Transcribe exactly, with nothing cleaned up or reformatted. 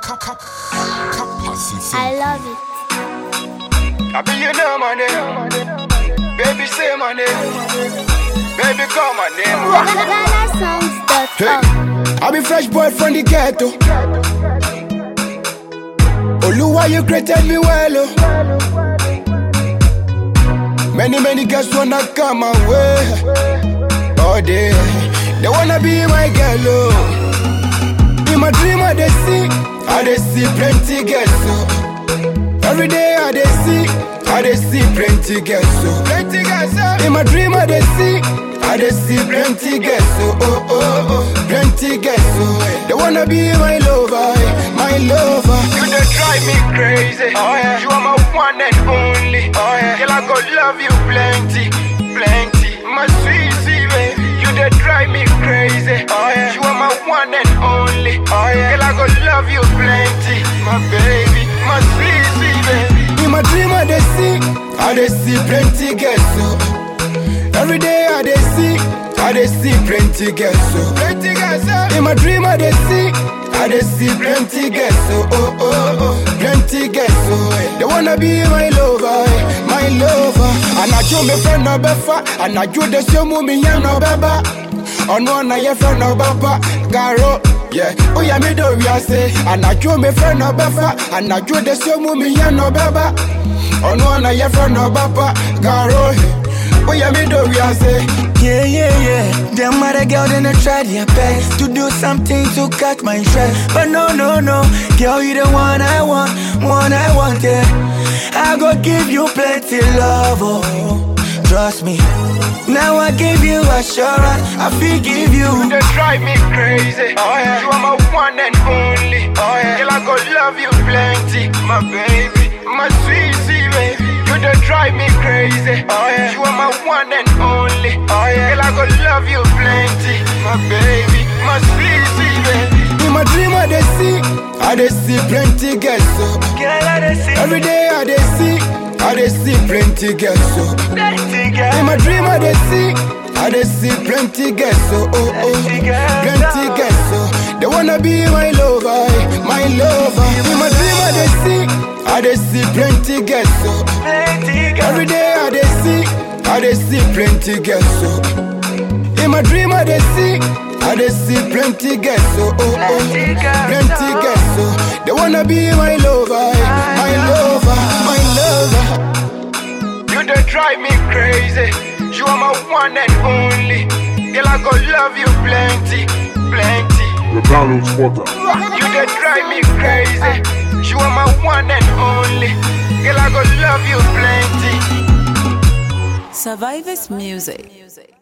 I love it. I be you know my name. Baby say my name. Baby call my name. Ghana songs dot com. Hey, I be fresh boy from the ghetto. Oluwa, you created me well, oh. Many, many girls wanna come my way. Oh, they, they wanna be my girl, oh. In my dream, I they see, I they see plenty girls, oh. Every day, I they see, I they see plenty girls, oh. Plenty girls, oh. In my dream, I they see, I they see plenty girls, oh, oh, oh, oh. Plenty girls, oh. They wanna be my lover, my lover. You they drive me crazy, oh yeah. You are my one and only, oh yeah. Girl, I go love you plenty, plenty. My sweet, sweet baby. You they drive me crazy, oh yeah. You are my one and only, oh yeah. Girl, I go love you plenty, my baby. My sweet, sweet baby. In my dream, I they see, I they see plenty girls, oh. Every day I they see, I they see plenty girls, so plenty girls, oh. In my dream I they see, I they see plenty girls, so oh oh oh, plenty girls, so they wanna be my lover, my lover. And I do me friend no befa, and I do the same me ya no beba. On one I your friend no baba, Garo. Yeah, oh yeah, me do we say, and I do me friend no befa, and I do the same me ya no beba. On one I your friend no baba, Garo. Oh yeah, me do we say. Yeah, yeah, yeah. Them other girl then they try their best to do something to catch my interest. But no, no, no. Girl, you the one I want, one I want, yeah. I go give you plenty love, oh. Trust me. Now I give you assurance, I forgive you. You they drive me crazy, oh yeah. You are my one and only, oh yeah. Girl, I go love you plenty, my baby, my sweet, sweet baby. You they drive me crazy, oh yeah. You are my one and only, oh yeah. Girl, I go love you plenty, my baby, my sweet, sweet baby. In my dream I they see, I they see plenty girls, so Girl, I dey see every day I they see, I they see plenty girls, so plenty girl. in my dream I they see, I they see plenty girls, so oh oh, plenty girls, so they wanna be my lover, my lover. In my dream I they see, I they see plenty girls, so Plenty girl. every day I they see, I they see plenty girls, so in my dream I they see, I they see plenty girls, so oh oh, Plenty girls, plenty girls, so they wanna be my lover, my lover, my lover. You they drive me crazy. You are my one and only. Girl, I go love you plenty, plenty. The download spotter. You they drive me crazy. You are my one and only. Girl, I go love you plenty. Survivors Music.